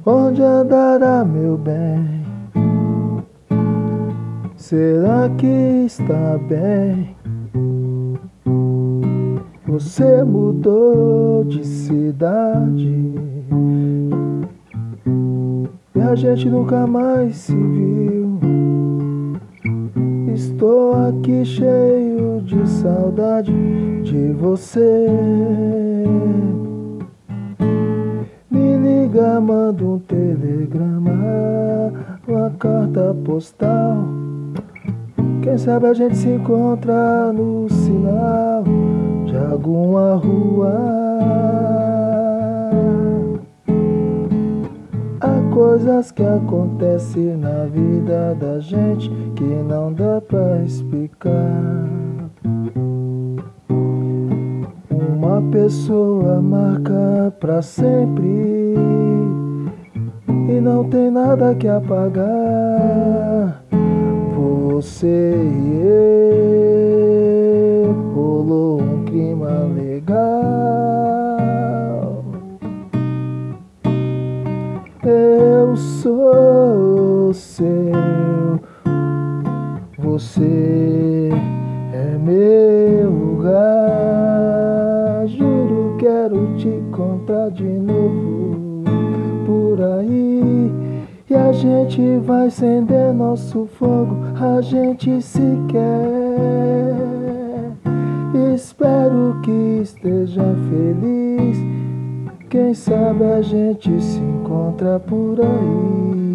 Onde andará meu bem? Será que está bem? Você mudou de cidade e a gente nunca mais se viu. Estou aqui cheio de saudade de você. Me liga, manda um telegrama, uma carta postal. Quem sabe a gente se encontra no sinal de alguma rua. Há coisas que acontecem na vida da gente que não dá pra explicar. Uma pessoa marca pra sempre e não tem nada que apagar. Você e eu, rolou um clima legal. Eu sou seu, você é meu lugar. Juro, quero te encontrar de novo por aí. E a gente vai acender nosso fogo, a gente se quer. Espero que esteja feliz. Quem sabe a gente se encontra por aí.